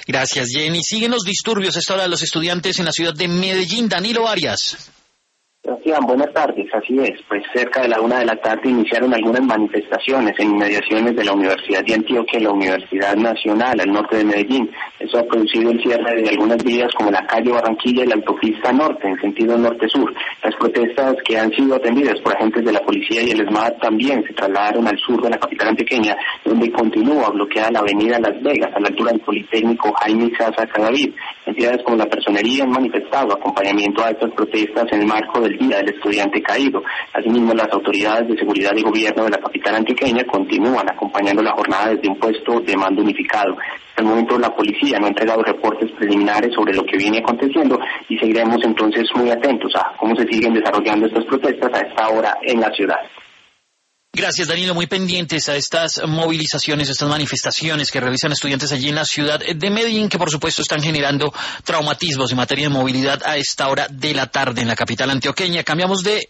Gracias, Jenny. Siguen los disturbios a esta hora de los estudiantes en la ciudad de Medellín. Danilo Arias. Sebastián, buenas tardes, así es, pues cerca de la 1 de la tarde iniciaron algunas manifestaciones en inmediaciones de la Universidad de Antioquia y la Universidad Nacional al norte de Medellín. Eso ha producido el cierre de algunas vías como la calle Barranquilla y la autopista norte, en sentido norte-sur. Las protestas que han sido atendidas por agentes de la policía y el ESMAD también se trasladaron al sur de la capital antioqueña, donde continúa bloqueada la avenida Las Vegas, a la altura del Politécnico Jaime Sasa Cadavid. Entidades como la Personería han manifestado acompañamiento a estas protestas en el marco del Día del Estudiante Caído. Asimismo, las autoridades de seguridad y gobierno de la capital antioqueña continúan acompañando la jornada desde un puesto de mando unificado. Hasta el momento la policía no ha entregado reportes preliminares sobre lo que viene aconteciendo y seguiremos entonces muy atentos a cómo se siguen desarrollando estas protestas a esta hora en la ciudad. Gracias, Danilo. Muy pendientes a estas movilizaciones, estas manifestaciones que realizan estudiantes allí en la ciudad de Medellín, que por supuesto están generando traumatismos en materia de movilidad a esta hora de la tarde en la capital antioqueña. Cambiamos de